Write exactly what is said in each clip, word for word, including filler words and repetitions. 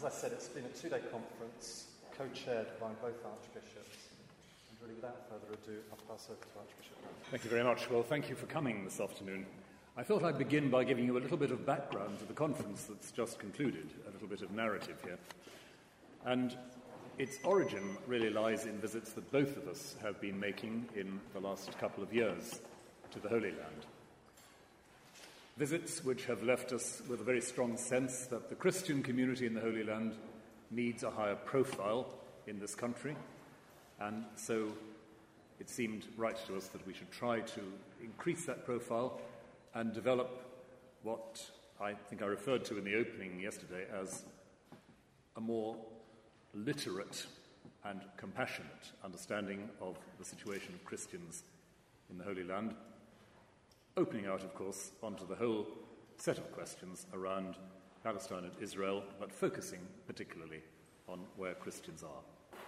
as I said, it's been a two-day conference, co-chaired by both archbishops. And really, without further ado, I'll pass over to Archbishop Brown. Thank you very much. Well, thank you for coming this afternoon. I thought I'd begin by giving you a little bit of background to the conference that's just concluded, a little bit of narrative here. And its origin really lies in visits that both of us have been making in the last couple of years to the Holy Land. Visits which have left us with a very strong sense that the Christian community in the Holy Land needs a higher profile in this country, and so it seemed right to us that we should try to increase that profile and develop what I think I referred to in the opening yesterday as a more literate and compassionate understanding of the situation of Christians in the Holy Land, opening out, of course, onto the whole set of questions around Palestine and Israel, but focusing particularly on where Christians are.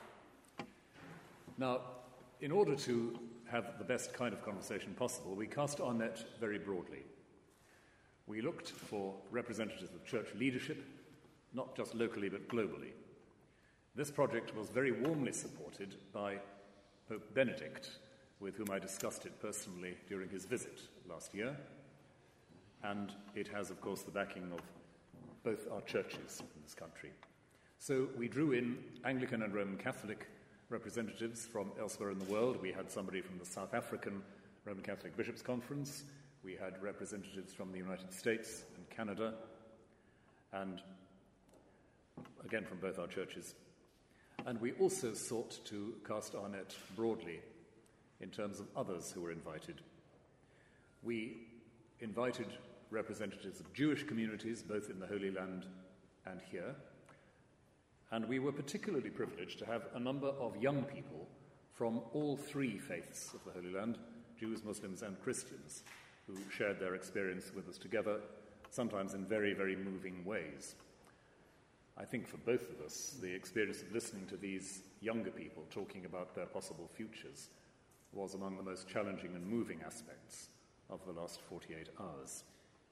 Now, in order to have the best kind of conversation possible, we cast our net very broadly. We looked for representatives of church leadership, not just locally but globally. This project was very warmly supported by Pope Benedict, with whom I discussed it personally during his visit last year. And it has, of course, the backing of both our churches in this country. So we drew in Anglican and Roman Catholic representatives from elsewhere in the world. We had somebody from the South African Roman Catholic Bishops' Conference. We had representatives from the United States and Canada, and again from both our churches. And we also sought to cast our net broadly in terms of others who were invited. We invited representatives of Jewish communities, both in the Holy Land and here, and we were particularly privileged to have a number of young people from all three faiths of the Holy Land, Jews, Muslims, and Christians, who shared their experience with us together, sometimes in very, very moving ways. I think for both of us, the experience of listening to these younger people talking about their possible futures was among the most challenging and moving aspects of the last forty-eight hours.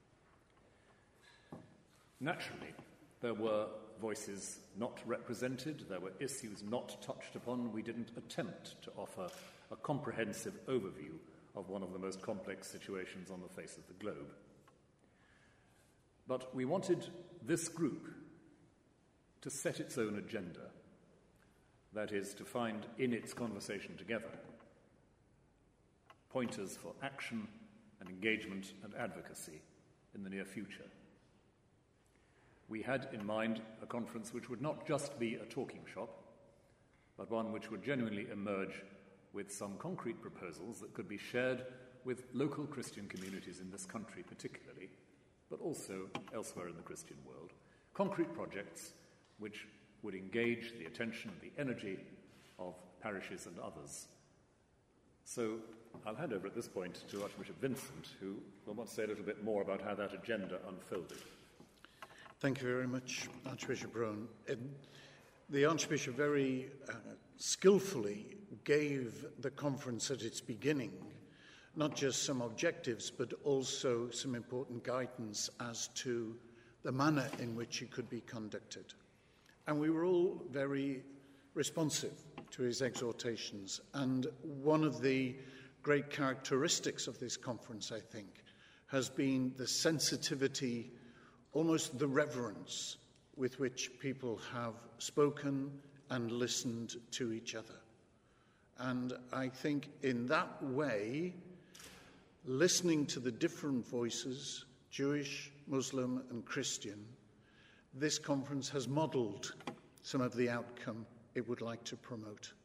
Naturally, there were voices not represented, there were issues not touched upon. We didn't attempt to offer a comprehensive overview of one of the most complex situations on the face of the globe. But we wanted this group to set its own agenda, that is, to find in its conversation together pointers for action and engagement and advocacy in the near future. We had in mind a conference which would not just be a talking shop, but one which would genuinely emerge with some concrete proposals that could be shared with local Christian communities in this country particularly, but also elsewhere in the Christian world. Concrete projects which would engage the attention and the energy of parishes and others. So I'll hand over at this point to Archbishop Vincent, who will want to say a little bit more about how that agenda unfolded. Thank you very much, Archbishop Rowan. Um, the Archbishop very uh, skillfully gave the conference at its beginning not just some objectives, but also some important guidance as to the manner in which it could be conducted. And we were all very responsive to his exhortations. And one of the great characteristics of this conference, I think, has been the sensitivity, almost the reverence with which people have spoken and listened to each other. And I think in that way, listening to the different voices, Jewish, Muslim, and Christian, this conference has modelled some of the outcome it would like to promote.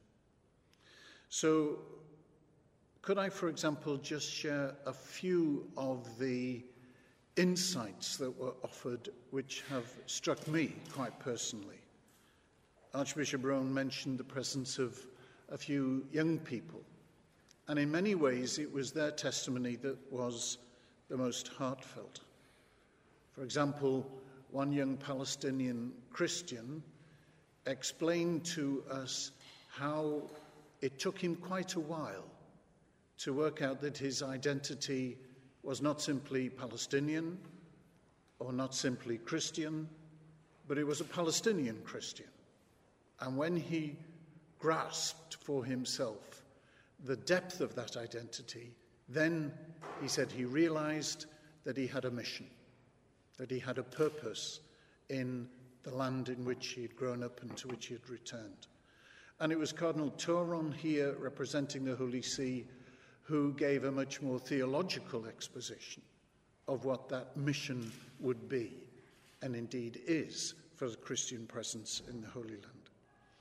So, could I, for example, just share a few of the insights that were offered which have struck me quite personally? Archbishop Rowan mentioned the presence of a few young people, and in many ways it was their testimony that was the most heartfelt. For example, one young Palestinian Christian explained to us how it took him quite a while to work out that his identity was not simply Palestinian or not simply Christian, but he was a Palestinian Christian. And when he grasped for himself the depth of that identity, then he said he realized that he had a mission, that he had a purpose in the land in which he had grown up and to which he had returned. And it was Cardinal Tauron here, representing the Holy See, who gave a much more theological exposition of what that mission would be, and indeed is, for the Christian presence in the Holy Land.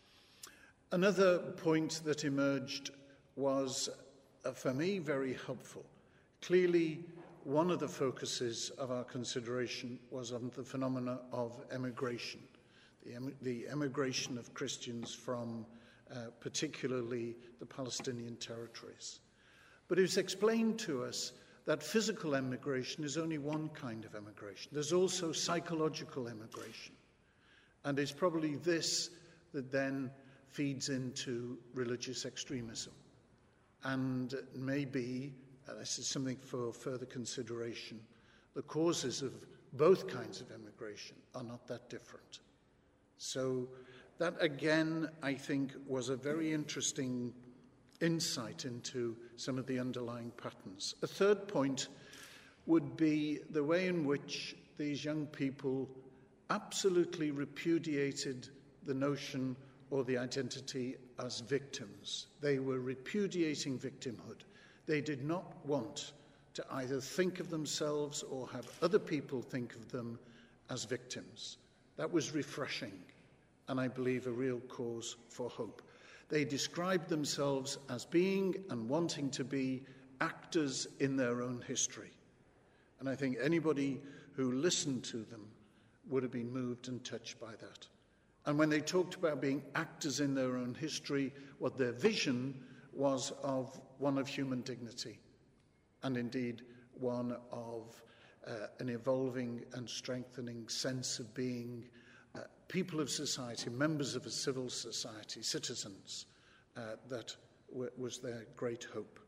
Another point that emerged was, uh, for me, very helpful. Clearly, one of the focuses of our consideration was on the phenomena of emigration, the, em- the emigration of Christians from uh, particularly the Palestinian territories. But it was explained to us that physical emigration is only one kind of emigration. There's also psychological emigration. And it's probably this that then feeds into religious extremism. And maybe, uh, this is something for further consideration, the causes of both kinds of emigration are not that different. So that, again, I think was a very interesting insight into some of the underlying patterns. A third point would be the way in which these young people absolutely repudiated the notion or the identity as victims. They were repudiating victimhood. They did not want to either think of themselves or have other people think of them as victims. That was refreshing, and I believe a real cause for hope. They described themselves as being and wanting to be actors in their own history. And I think anybody who listened to them would have been moved and touched by that. And when they talked about being actors in their own history, what their vision was of one of human dignity, and indeed one of uh, an evolving and strengthening sense of being uh, people of society, members of a civil society, citizens, uh, that w- was their great hope.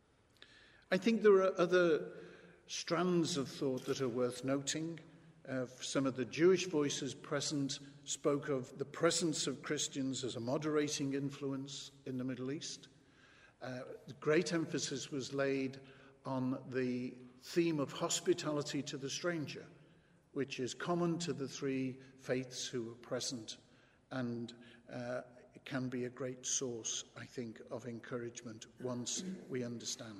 I think there are other strands of thought that are worth noting. Uh, some of the Jewish voices present spoke of the presence of Christians as a moderating influence in the Middle East. Uh, great emphasis was laid on the theme of hospitality to the stranger, which is common to the three faiths who were present, and uh, it can be a great source, I think, of encouragement once we understand.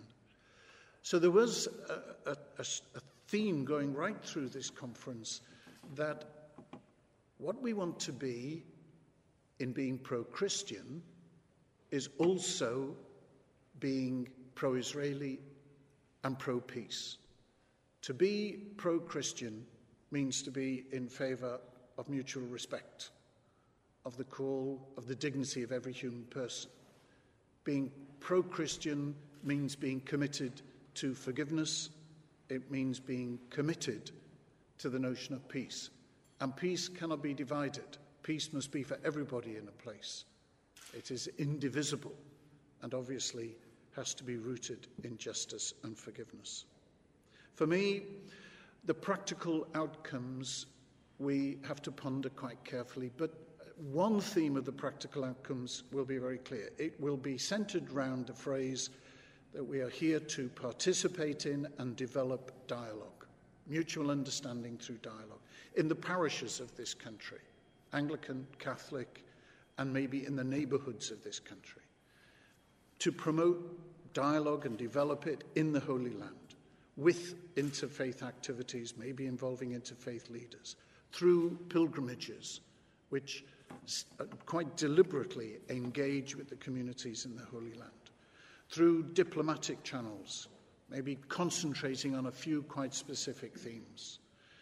So there was a, a, a theme going right through this conference that what we want to be in being pro-Christian is also being pro-Israeli and pro-peace. To be pro-Christian means to be in favour of mutual respect, of the call of the dignity of every human person. Being pro-Christian means being committed to forgiveness. It means being committed to the notion of peace. And peace cannot be divided. Peace must be for everybody in a place. It is indivisible and obviously has to be rooted in justice and forgiveness. For me, the practical outcomes we have to ponder quite carefully, but one theme of the practical outcomes will be very clear. It will be centred around the phrase that we are here to participate in and develop dialogue, mutual understanding through dialogue, in the parishes of this country, Anglican, Catholic, and maybe in the neighbourhoods of this country, to promote dialogue and develop it in the Holy Land, with interfaith activities, maybe involving interfaith leaders, through pilgrimages, which quite deliberately engage with the communities in the Holy Land, through diplomatic channels, maybe concentrating on a few quite specific themes,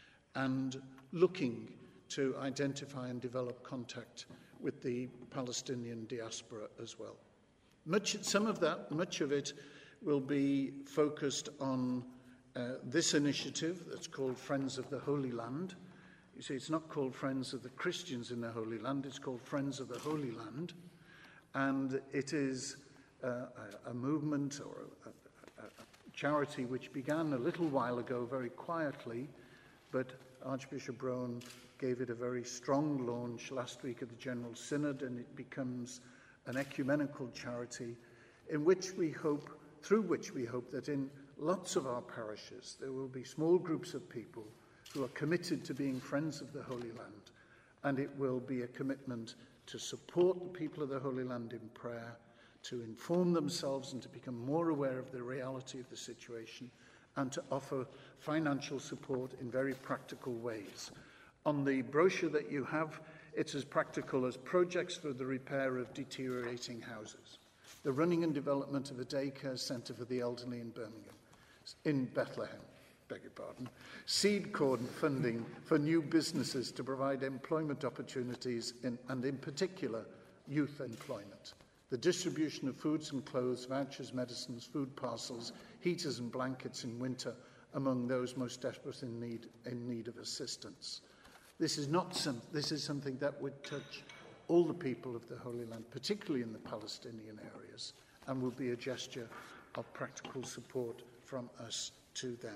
and looking to identify and develop contact with the Palestinian diaspora as well. Much, some of that, much of it, will be focused on uh, this initiative that's called Friends of the Holy Land. You see, it's not called Friends of the Christians in the Holy Land, it's called Friends of the Holy Land. And it is uh, a, a movement or a, a, a charity which began a little while ago very quietly, but Archbishop Rowan gave it a very strong launch last week at the General Synod, and it becomes an ecumenical charity in which we hope, through which we hope that in lots of our parishes there will be small groups of people who are committed to being friends of the Holy Land, and it will be a commitment to support the people of the Holy Land in prayer, to inform themselves and to become more aware of the reality of the situation, and to offer financial support in very practical ways. On the brochure that you have, it's as practical as projects for the repair of deteriorating houses, the running and development of a daycare centre for the elderly in Birmingham, in Bethlehem, beg your pardon, seed corn funding for new businesses to provide employment opportunities in, and in particular youth employment, the distribution of foods and clothes, vouchers, medicines, food parcels, heaters and blankets in winter among those most desperate in need, in need of assistance. This is not some, this is something that would touch all the people of the Holy Land, particularly in the Palestinian areas, and will be a gesture of practical support from us to them.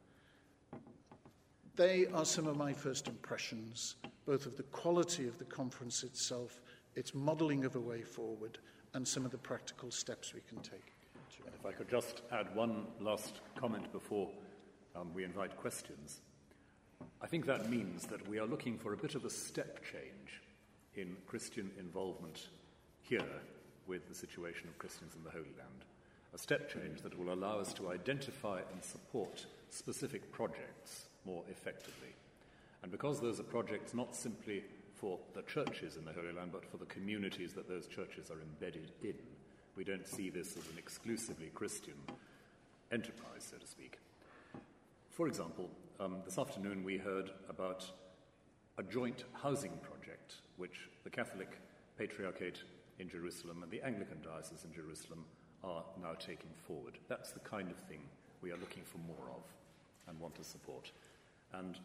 They are some of my first impressions, both of the quality of the conference itself, its modelling of a way forward, and some of the practical steps we can take. And if I could just add one last comment before um, we invite questions. I think that means that we are looking for a bit of a step change in Christian involvement here with the situation of Christians in the Holy Land. A step change that will allow us to identify and support specific projects more effectively. And because those are projects not simply for the churches in the Holy Land, but for the communities that those churches are embedded in, we don't see this as an exclusively Christian enterprise, so to speak. For example, um, this afternoon we heard about a joint housing project which the Catholic Patriarchate in Jerusalem and the Anglican Diocese in Jerusalem are now taking forward. That's the kind of thing we are looking for more of and want to support. And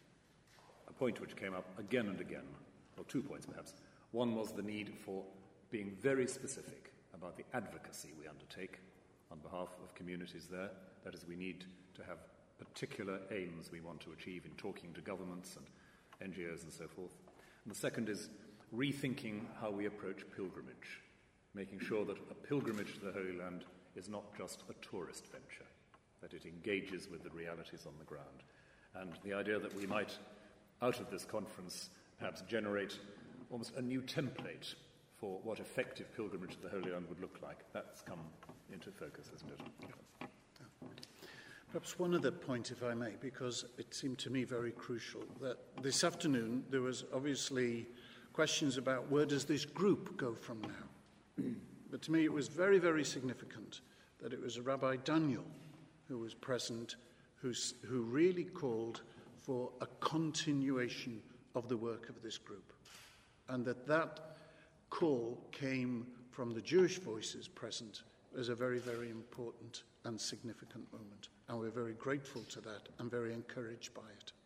a point which came up again and again, or two points perhaps. One was the need for being very specific about the advocacy we undertake on behalf of communities there. That is, we need to have particular aims we want to achieve in talking to governments and N G Os and so forth. And the second is rethinking how we approach pilgrimage, making sure that a pilgrimage to the Holy Land is not just a tourist venture, that it engages with the realities on the ground. And the idea that we might, out of this conference, perhaps generate almost a new template for what effective pilgrimage to the Holy Land would look like. That's come into focus, hasn't it? Perhaps one other point, if I may, because it seemed to me very crucial, that this afternoon there was obviously questions about where does this group go from now. But to me it was very, very significant that it was Rabbi Daniel who was present, who, who really called for a continuation of the work of this group, and that that call came from the Jewish voices present as a very, very important and significant moment. And we're very grateful to that and very encouraged by it.